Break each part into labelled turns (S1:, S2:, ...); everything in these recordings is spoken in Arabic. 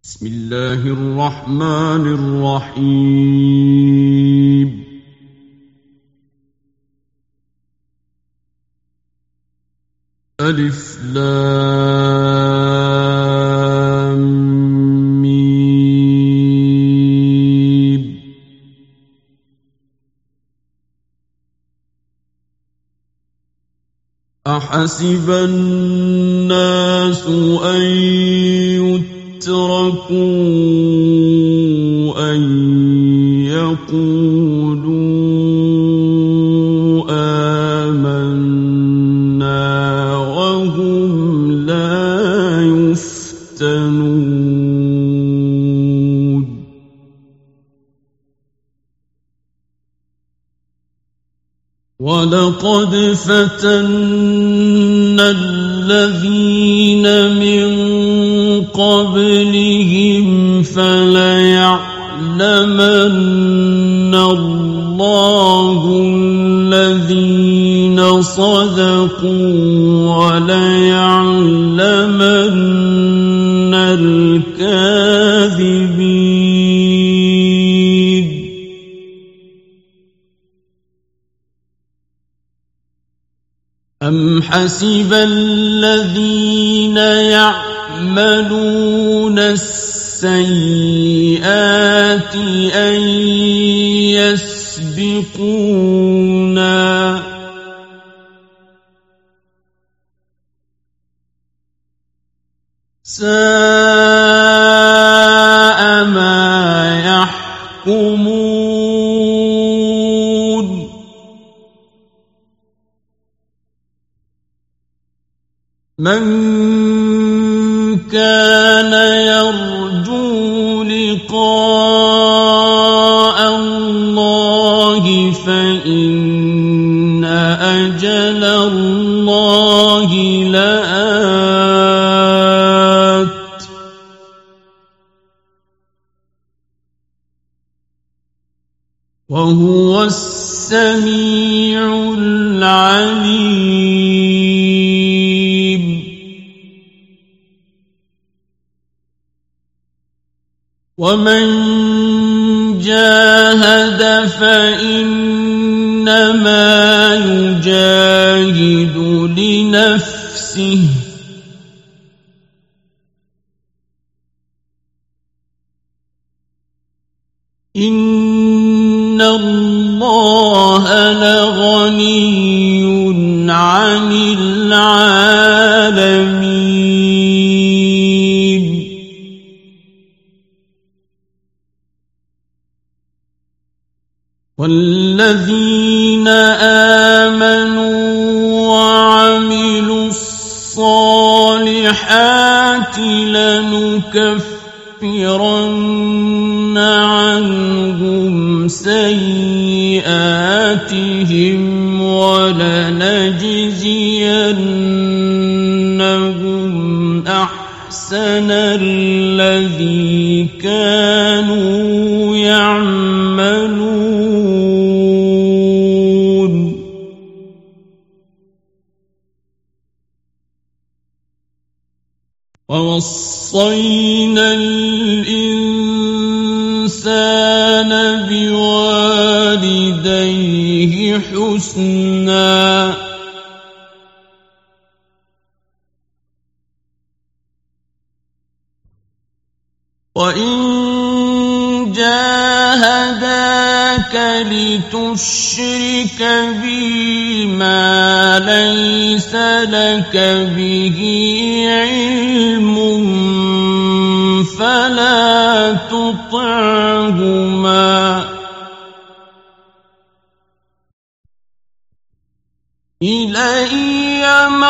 S1: بسم الله الرحمن الرحيم ألف لام ميم أحسب الناس أن يتركوا أن يقولوا آمنا وهم لا يفتنون ولقد فتنا الذين من قبلهم فليعلمن الله الذين صدقوا وليعلمن الكاذبين أم حسب الذين يعملون السيئات أن يسبقونا ساء ما يحكمون من كان يرجو لقاء الله فإن أجل الله لآت وهو السميع العليم ومن جاهد فإنما يجاهد لنفسه إن الله لغني عن العالمين والذين آمنوا وعملوا الصالحات لنكفرن عنهم سيئاتهم ولنجزينهم أحسن الذي كانوا يعملون ووصينا الإنسان بوالديه حسنا وإن جاهداك لتشرك بي ما ليس لك به علم فلا تطعهما إلي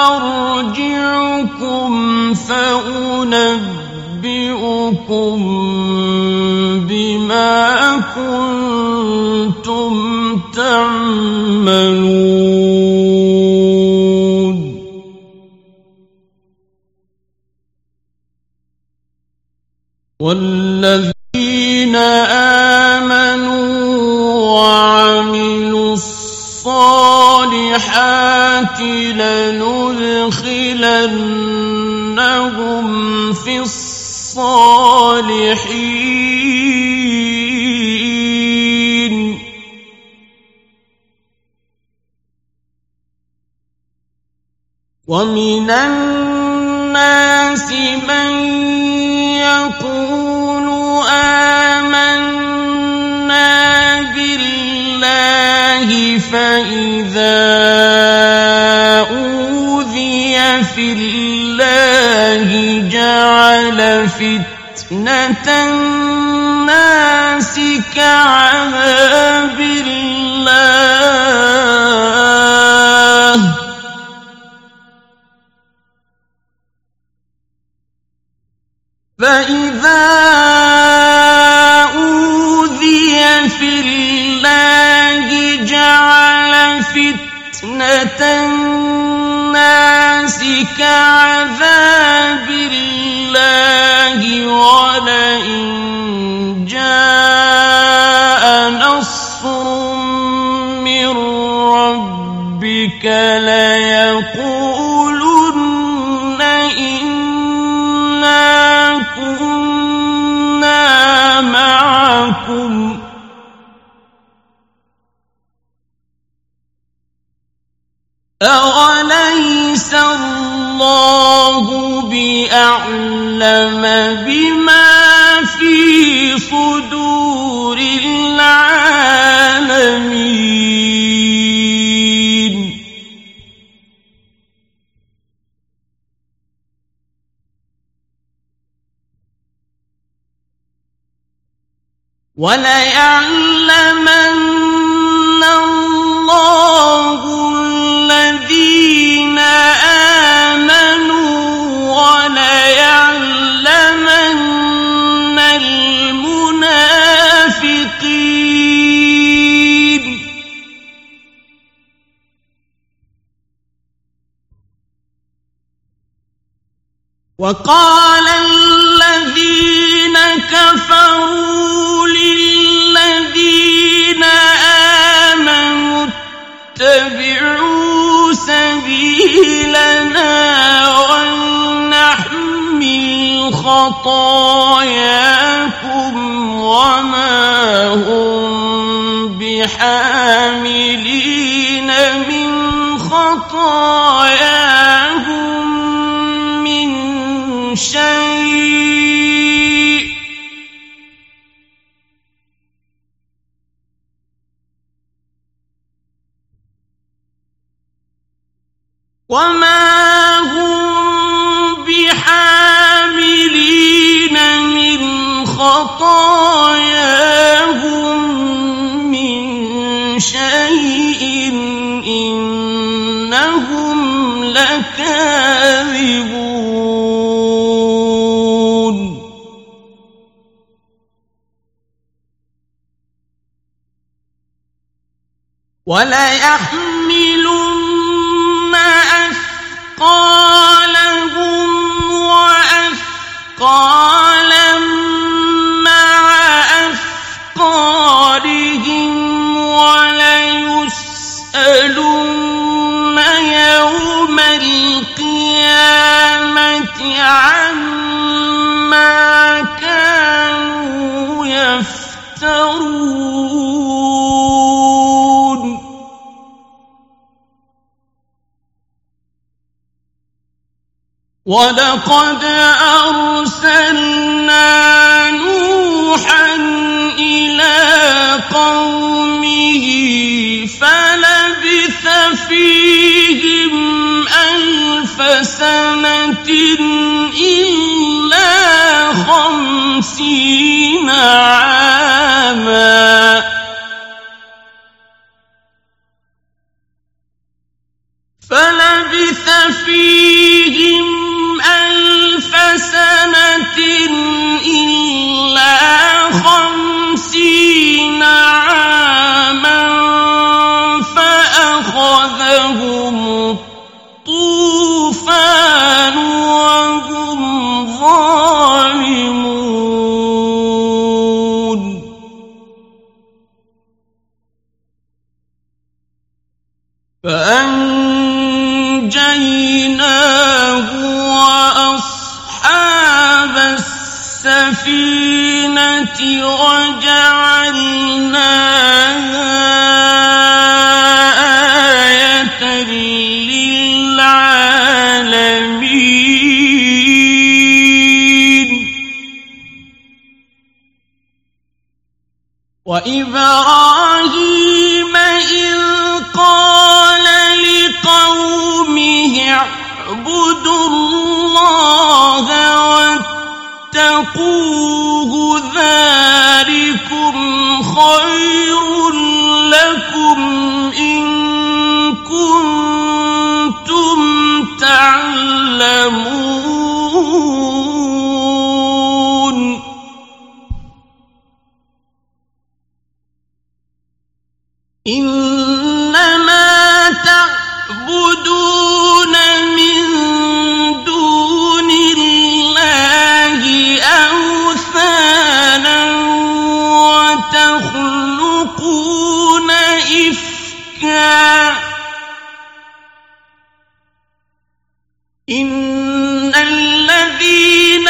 S1: مرجعكم فأنبئكم بما كنتم تعملون والذين آمنوا وعملوا الصالحات لندخلنهم في الصالحين الصالحين ومن الناس من يقول آمنا بالله فإذا أوذي في الله جعل فتنة الناس كعذاب الله فإذا أوذي في الله جعل فتنة الناس كعذاب الله ولئن جاء نصر من ربك ليقولن إنا كنا معكم أوليس الله بأعلم بما في صدور العالمين وليعلمن الله الذين آمنوا وليعلمن المنافقين وقال الذين كفروا للذين آمنوا اتبعوا سبيلنا ولنحمل خطاياكم وما هم بحاملين من خطاياهم من شيء وما هم بحاملين من خطاياهم من شيء إنهم لكاذبون وليحملن أثقالهم وأثقالا مع أثقالهم وليسألن يوم القيامة عما كانوا يفترون ولقد أرسلنا نوحا إلى قومه فلبث فيهم 1000 سنة إلا 50 عاما فلبث فيهم 1000 سنة إلا 50 عاما فأخذهم الطوفان وهم ظالمون فأنجيناه وأصحاب السفينة السفينة وجعلناها آية للعالمين وإبراهيم إذ قال لقومه اعبدوا الله واتقوه ذلكم خير لكم إن كنتم تعلمون إنما تعبدون من دون الله أوثانا وتخلقون إفكا إن الذين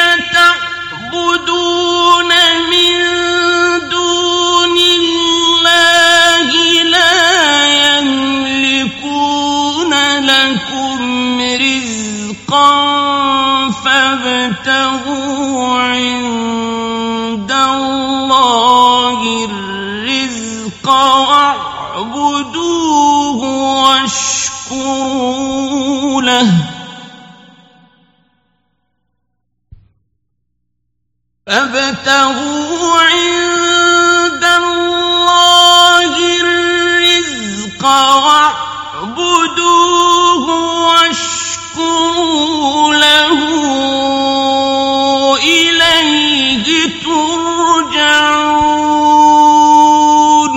S1: تعبدون من دون الله لا يملكون لكم رزقا فابتغوا عند الله الرزق واعبدوه واشكروا له فابتغوا عند الله الرزق واعبدوه واشكروا له إليه ترجعون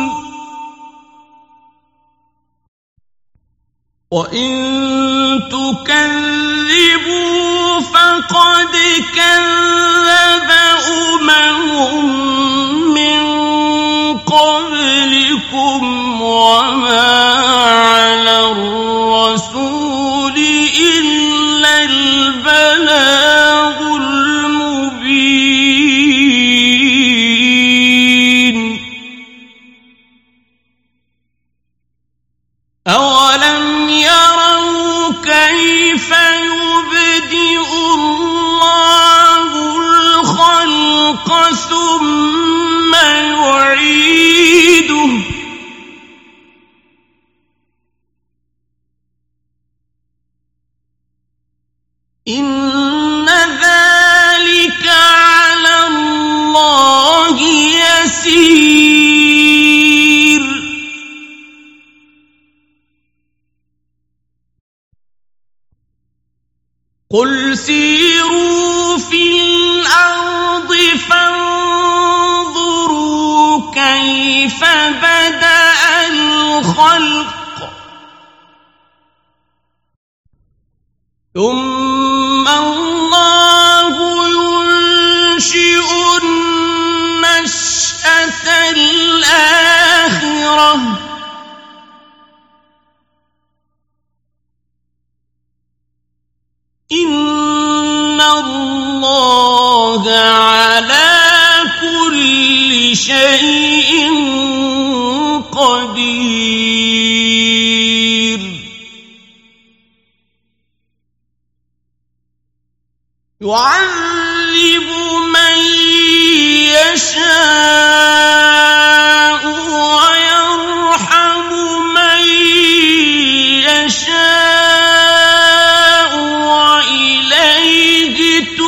S1: وإن تكذبوا فقد كذب من قبلكم وما على الرسول إلا البلاغ المبين أولم يروا كيف يبدئ الله الخلق ثم يعيده إن ذلك على الله يسير قل سيروا في الأرض فانظروا كيف بدأ الخلق ثم الله ينشئ النشأة الآخرة إن الله على كل شيء قدير يعذب من يشاء ويرحم من يشاء وإليه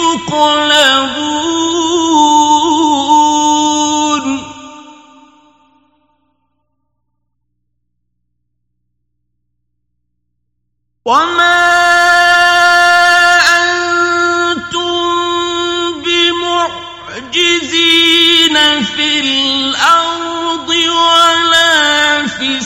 S1: تقلبون وما في الأرض ولا في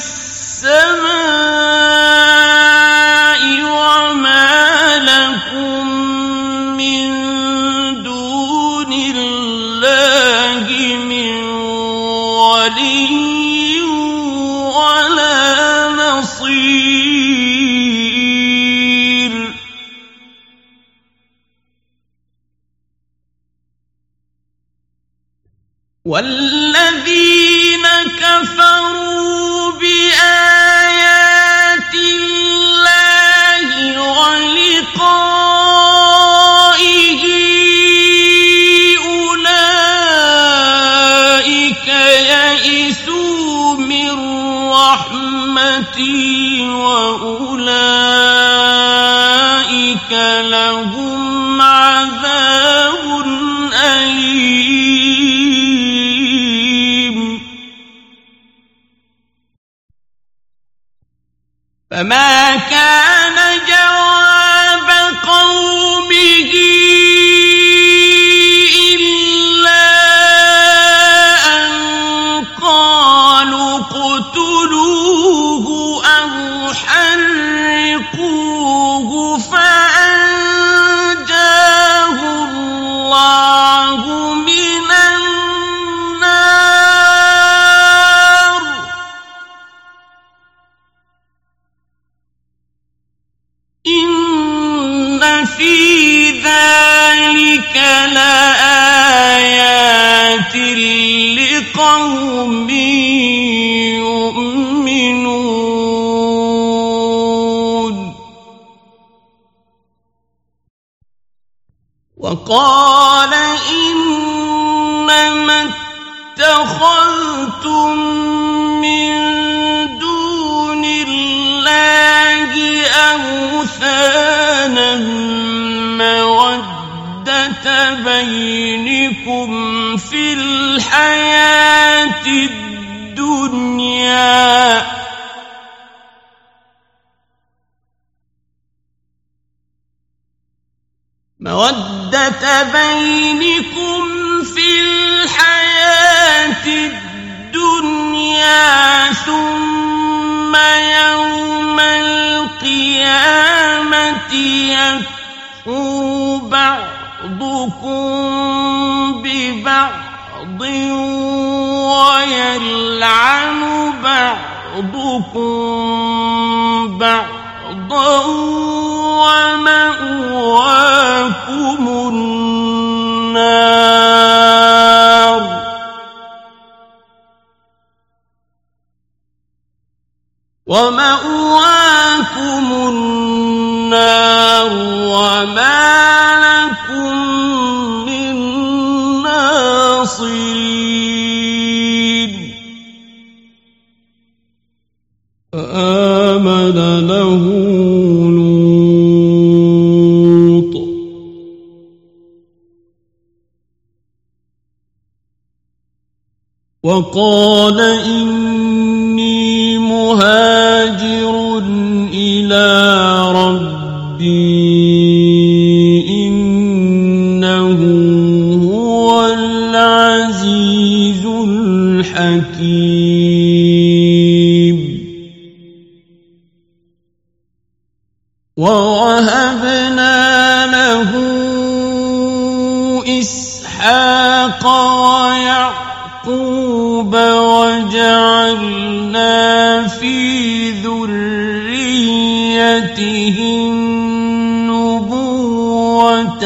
S1: السماء وما لكم من دون الله من ولي ولا نصير والذين كفروا بآيات الله ولقائه أولئك يئسوا من رحمتي وأولئك لهم عذاب أليم فما كان جواب قومه إلا أن قالوا اقتلوه أو حرقوه فأنجاه الله من النار إن في ذلك لآيات لقوم يؤمنون وقال إنما اتخذتم من دون الله أوثانا مودة بينكم في الحياة الدنيا ثم يوم القيامة يكفر بعضكم ببعض ويلعن بعضكم بعضا ومأواكم النار وما لكم من ناصرين فآمن له لوط وقال إني مهاجر إلى ربي إنه هو العزيز الحكيم ووهبنا له إسحاق ويعقوب وجعلنا في ذريته النبوة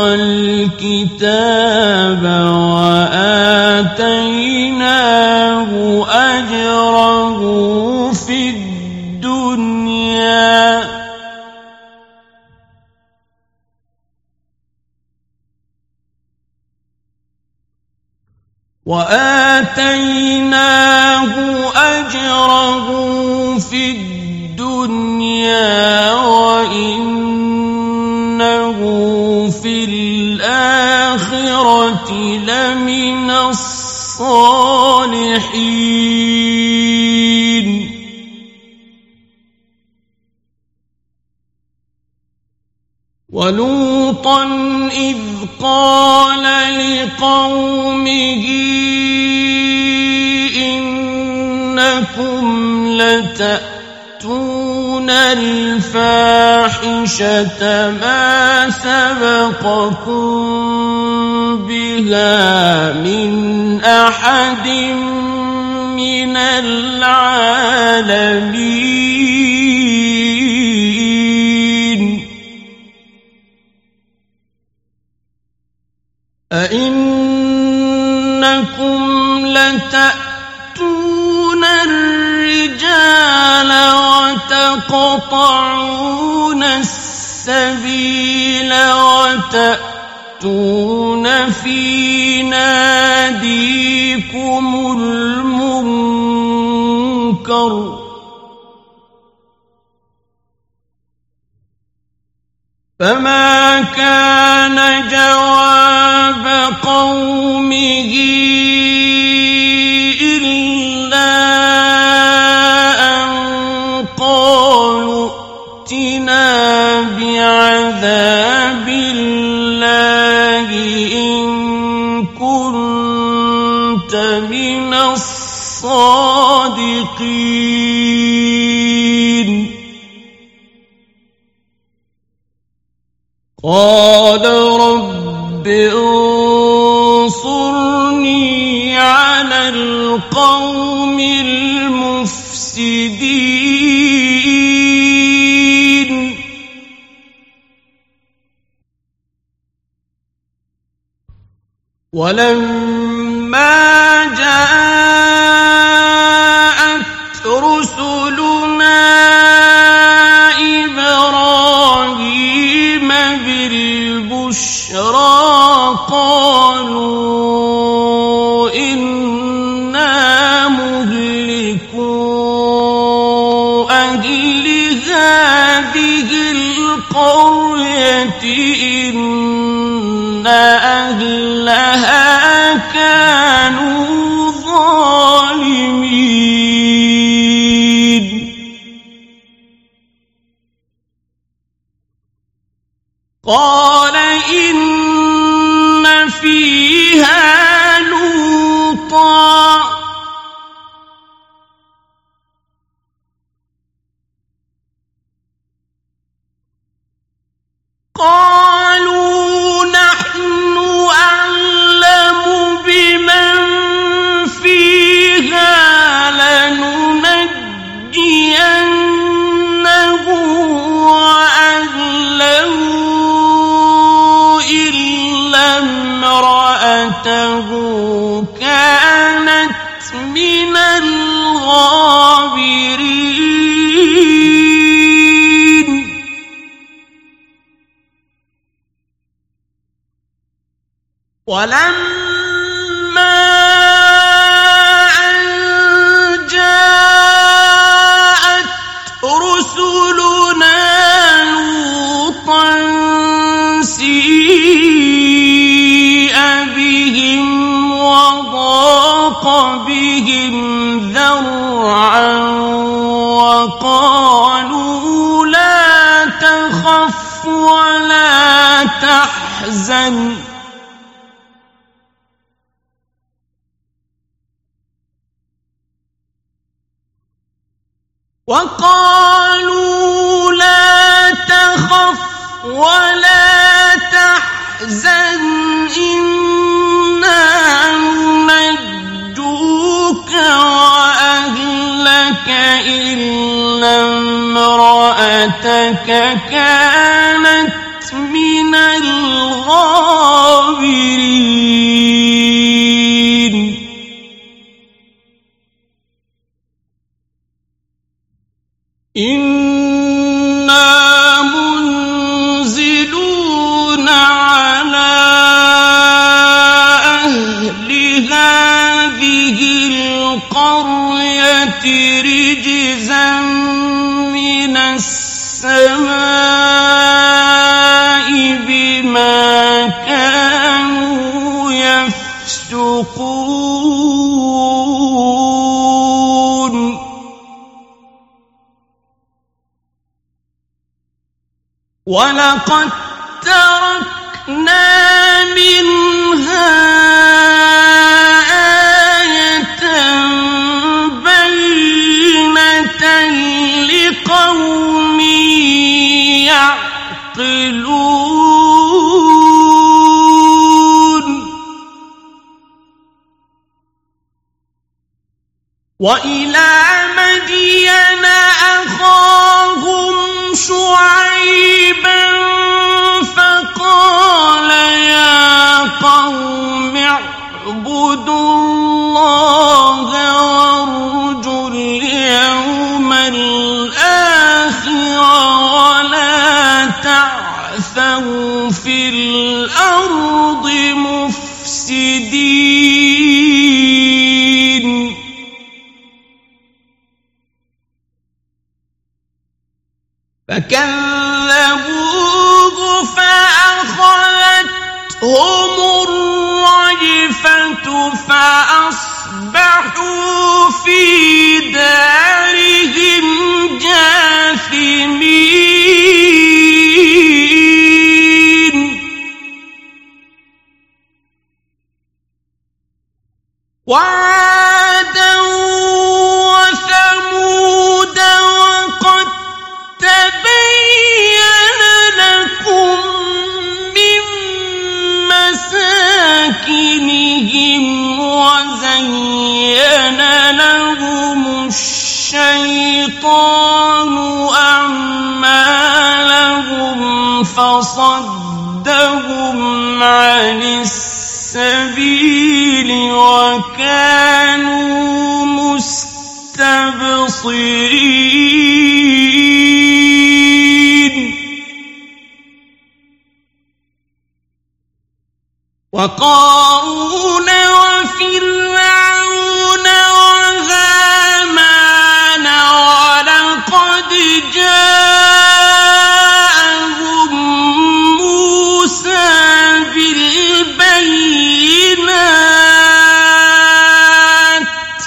S1: والكتاب وآتيناه أجره في الدنيا وإنه في الآخرة لمن الصالحين ولوطا إذ قال لقومه إنكم لتأتون الفاحشة ما سبقكم بها من أحد من العالمين أئنكم لتأتون الرجال وتقطعون السبيل وتأتون في ناديكم المنكر فما كان جواب قومه إلا أن قالوا ائتنا بعذاب الله إن كنت من الصادقين قال رب انصرني على القوم المفسدين ولما جاءت رسلنا إبراهيم بالبشرى قالوا إنا مهلكو أهل هذه القرية إن أهلها كانوا ظالمين قال إن فيها لوطا قالوا نحن أعلم بمن فيها لننجينه وأهله إلا امرأته كانت من الغابرين ولما أن جاءت رسلنا لوطا سيء بهم وضاق بهم ذرعا وقالوا لا تخف ولا تحزن ولا تحزن إنا ننجوك وأهلك إلا امرأتك كانت من الغابرين إنا منزلون على أهل هذه القرية رجزا من السماء بما كانوا يفسقون ولقد تركنا منها آية بينة لقوم يعقلون وإلى مدين أخاهم شعيبا فقال يا قوم اعبدوا الله مفسدين فكذبوه فأخذتهم الرجفة فأصبحوا في دارهم جاثمين وعادا وثمود وقد تبين لكم من مساكنهم وزين لهم الشيطان أعمالهم فصدهم عن السبيل وكانوا مستبصرين وقارون وفرعون وهامان ولقد جاءهم موسى بالبينات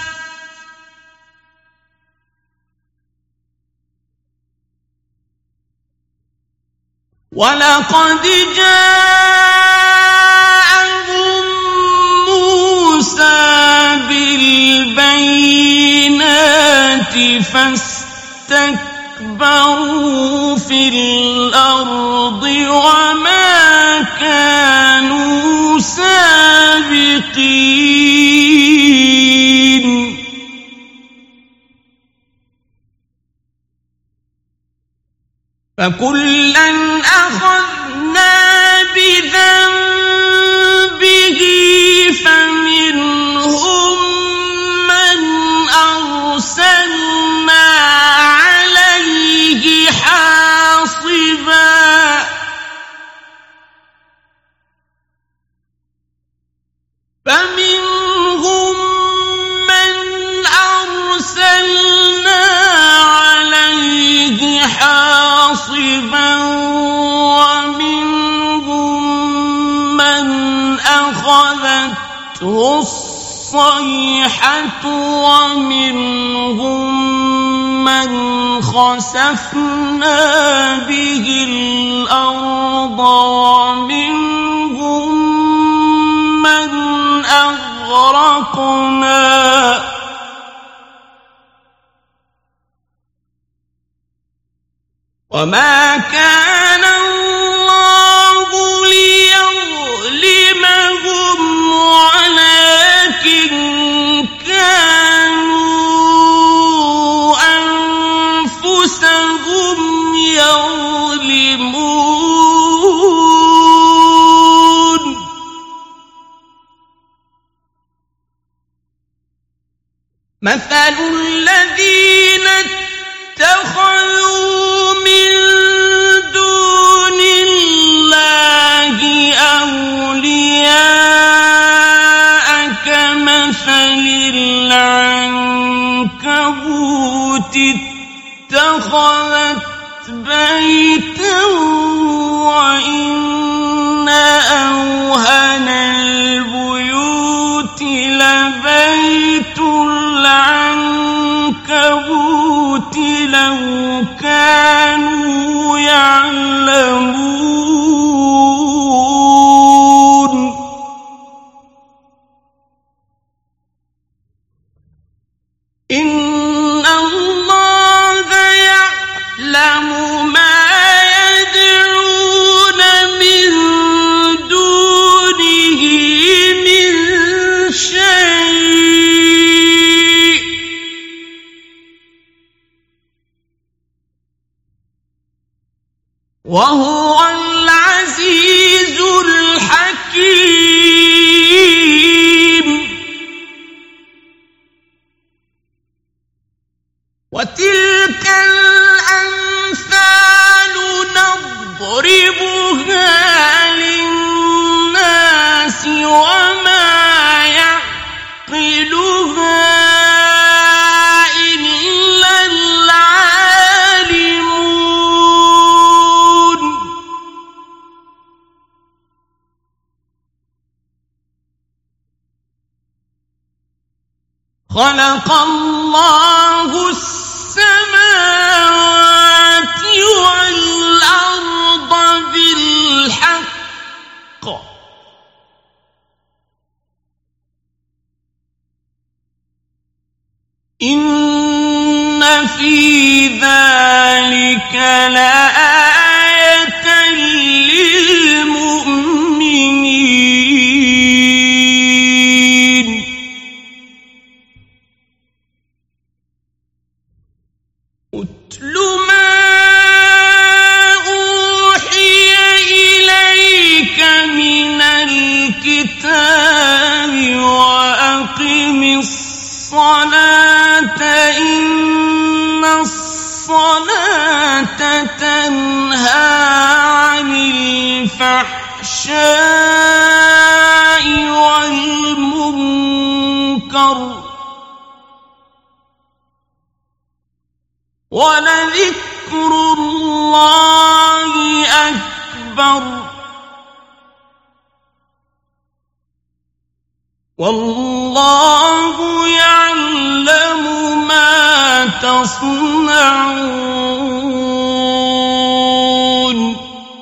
S1: فاستكبروا في الأرض وما كانوا سابقين فكلا أخذنا بذنبه فمنهم من أرسلنا عليه حاصبا فمنهم من أرسلنا عليه حاصبا ومنهم من أخذته الصيحة ومنهم من خسفنا به الأرض ومنهم من أغرقنا وما كان الله ليظلمهم ولكن كانوا أنفسهم يظلمون مثل الذين اتخذوا من دون الله أولياء كمثل العنكبوت اتخذت بيتا وإن أوهن البيوت لبيت العنكبوت لو كانوا يعلمون إن الله يعلم ما يدعون من دونه من شيء وهو العزيز الحكيم وتلك الأمثال نضربها للناس وما خلق الله السماوات والأرض بالحق إن في ذلك لآية للمؤمنين اتل ما أوحي إليك من الكتاب وأقم الصلاة إن الصلاة تنهى عن الفحشاء والمنكر ولذكر الله أكبر والله يعلم ما تصنعون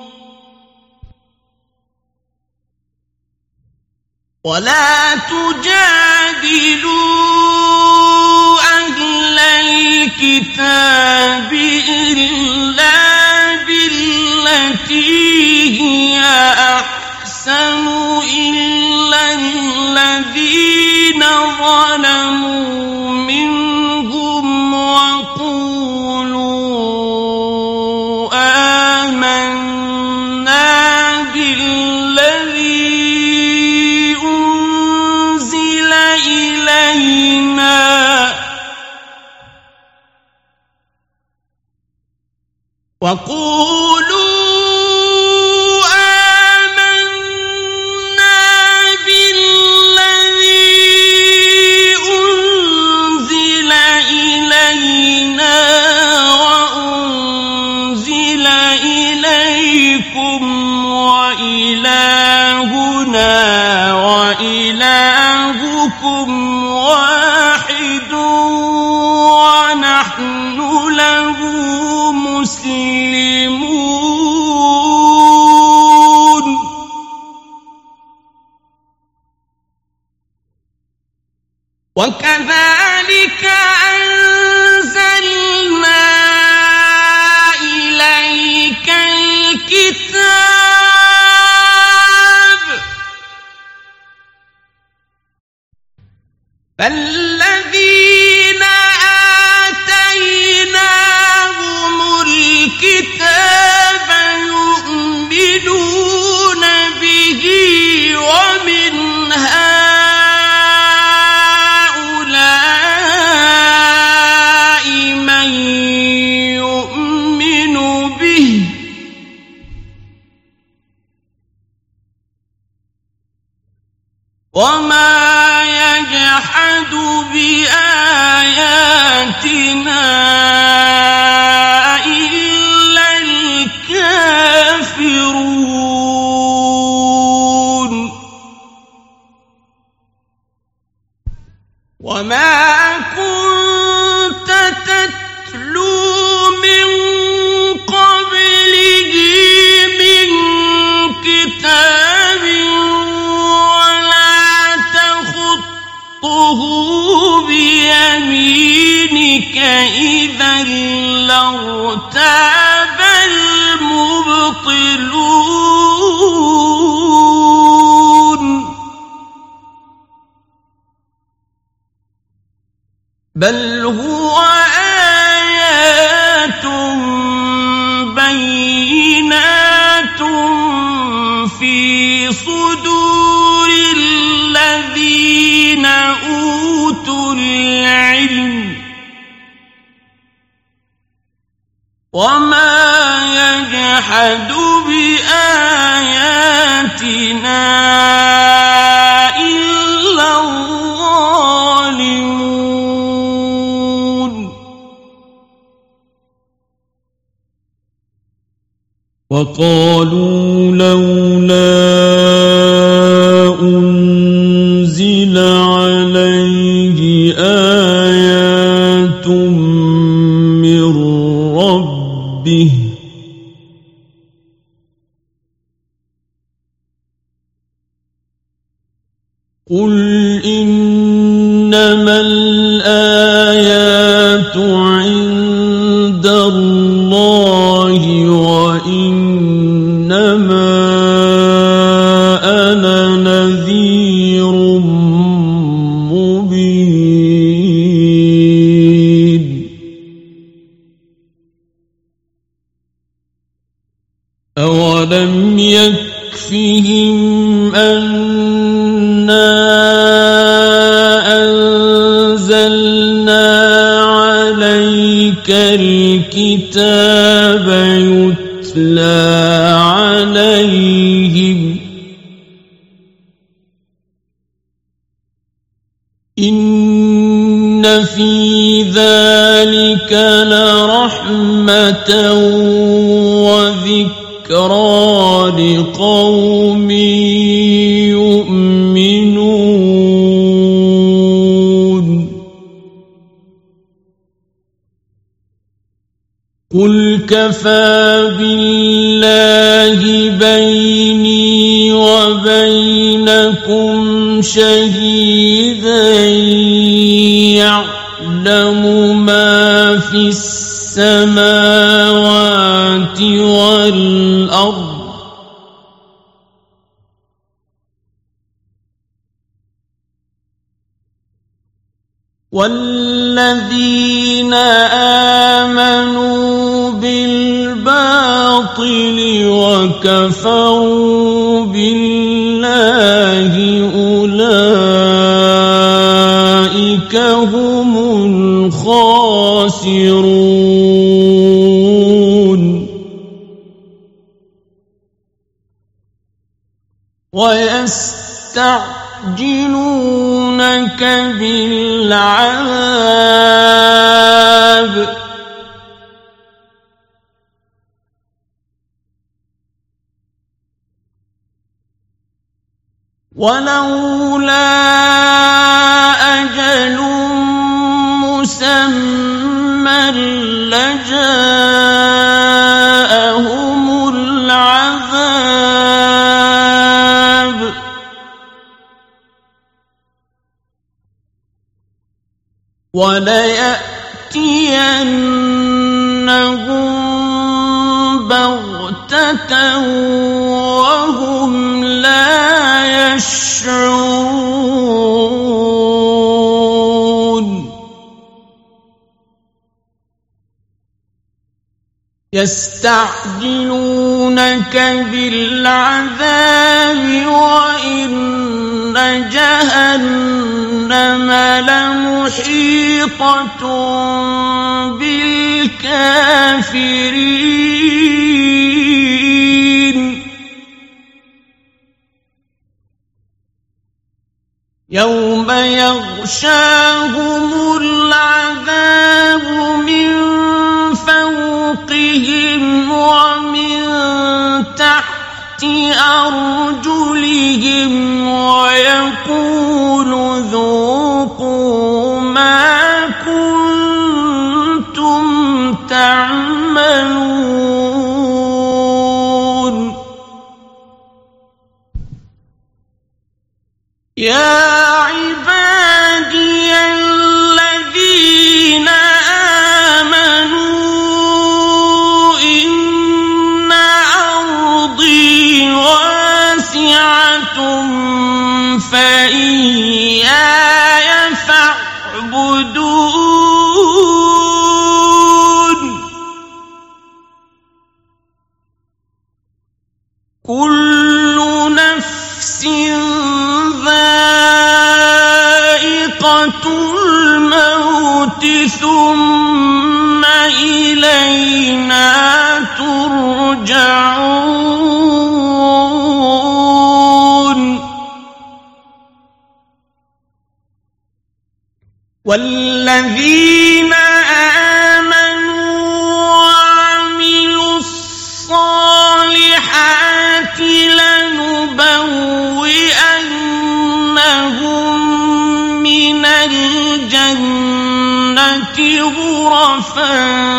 S1: ولا تجادلوا أهل الكتاب إلا بالتي هي أحسن إلا الذين ظلموا منهم وقولوا آمنا بالذي أنزل إلينا وأنزل إليكم وإلهنا وإلهكم واحد ونحن له مسلمون وكذلك أنزلنا إليك الكتاب فالذين آتيناهم الكتاب يؤمنون به ومن هؤلاء من يؤمن به وما يجحد بآياتنا إلا الكافرون وما كنت تتلو من قبله من كتاب ولا تخطه بيمينك إذا لارتاب المبطلون بل هو آيات بينات في صدور الذين أوتوا العلم وما يجحد بآياتنا إلا الظالمون وقالوا لولا أنزل عليه أولم يكفهم أنا أنزلنا عليك الكتاب يتلى عليهم إن في ذلك لرحمة وذكرى لقوم يؤمنون قل كفى بالله بيني وبينكم شهيدا يعلم ما في السماوات والأرض والذين آمنوا بالباطل وكفروا بالله أولئك هم الخاسرون ويستعجلونك بالعذاب ولولا أجل مسمى لجاءهم العذاب وليأتينهم بغتة وهم لا يشعرون يستعجلونك بالعذاب وإن جهنم لمحيطة بالكافرين يوم يغشاهم العذاب من فوقهم ومن تحت أرجلهم ويقول ذوقوا ما كنتم تعملون يا عبادي الذين آمنوا إن أرضي واسعة فإياي فاعبدون كل نفس ذائقة الموت ثم إلينا ترجعون والذين آمنوا وعملوا الصالحات لنبوئنهم من الجنة غرفا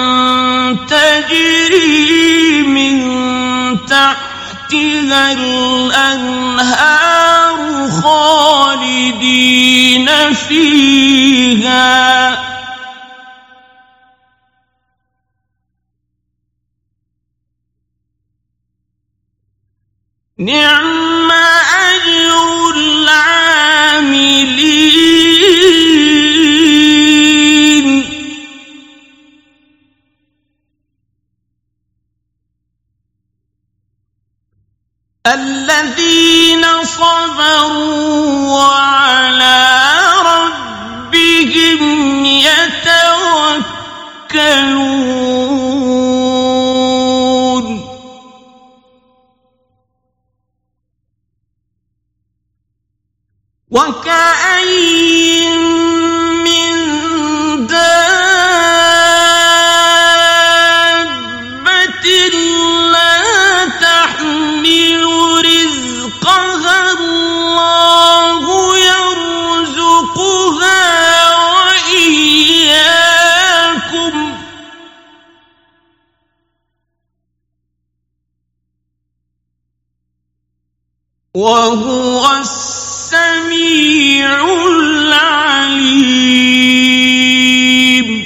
S1: تجري من تحتها الأنهار خالدين فيها نعم أجر العاملين وهو السميع العليم.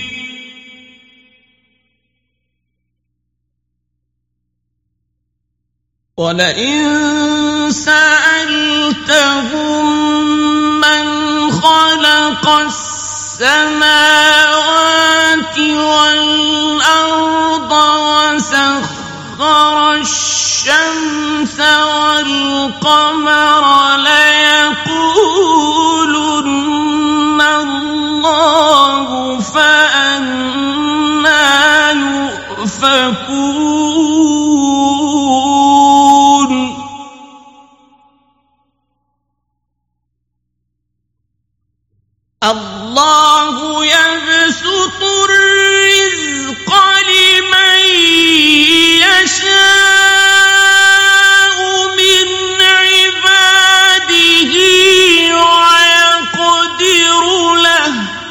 S1: ولئن سألتهم من خلق السماوات والأرض وسخر الشمس والقمر ليقولن الله فأنى يؤفكون. الله يبسط الرزق لمن يشاء من عباده ويقدر له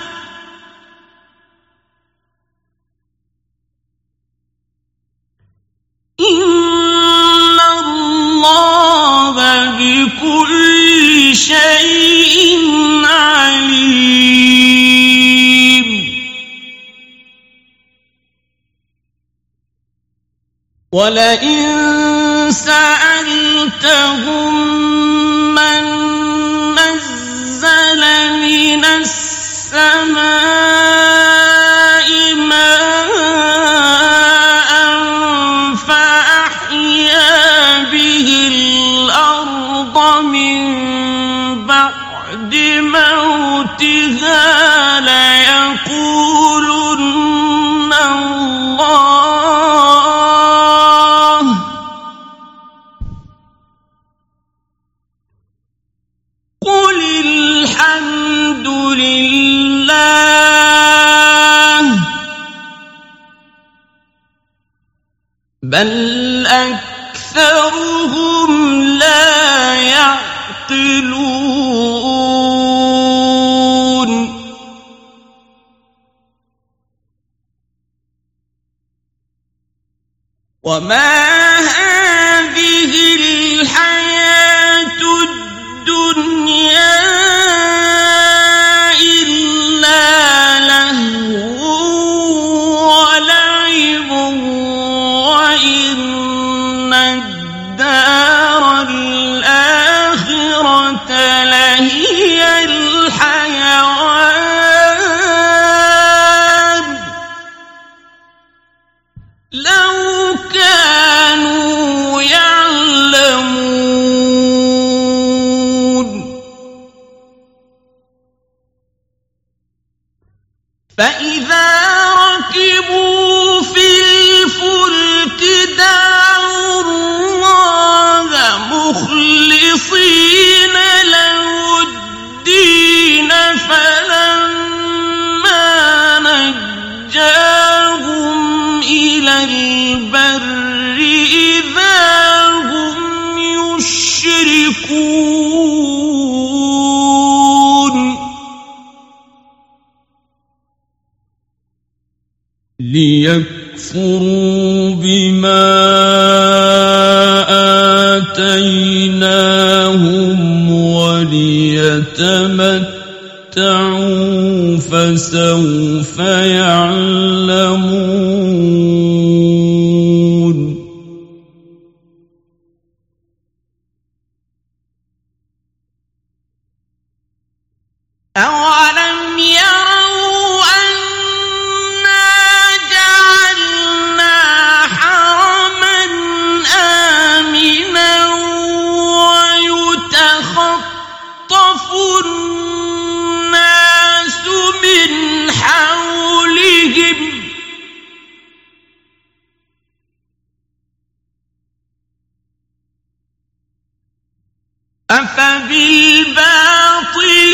S1: إن الله بكل شيء عليم. ولئن سألتهم من نزل من السماء ماء فأحيا به الأرض من بعد موتها ليقولن الله. قل الحمد لله بل أكثرهم لا يعقلون. وما هذه الحياة الدنيا إلا لهو ولعب وإن الدار الآخرة لهي الحيوان لو كانوا يعلمون. فإذا ركبوا في الفلك دعوا الله مخلصين له الدين فلما نجاهم إلى البر إذا هم يشركون. ليكفروا بما آتيناهم وليتمتعوا فسوف يعلمون. أولم يروا أنا جعلنا حرما آمنا ويتخطف الناس من حولهم أفبالباطل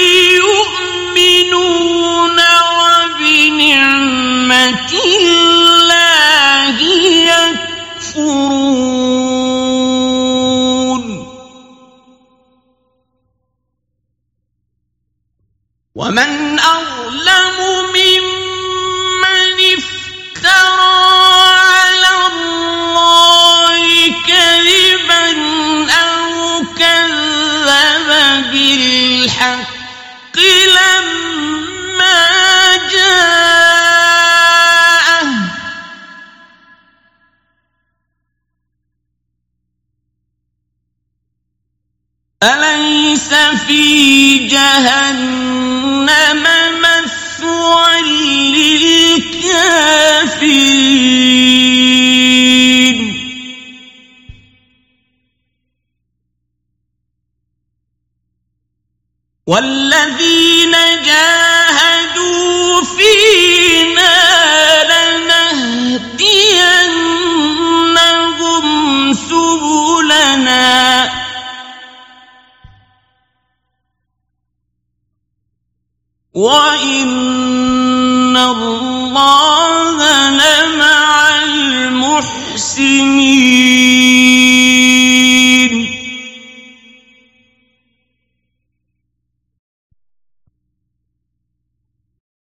S1: يؤمنون وبنعمة الله يكفرون. ومن أظلم ممن افترى على الله كذبا أو كذب بالحق لما جاءه أليس في جهنم مثوى للكافرين والذين جاهدوا فينا لنهدينهم سبلنا وإن الله لمع المحسنين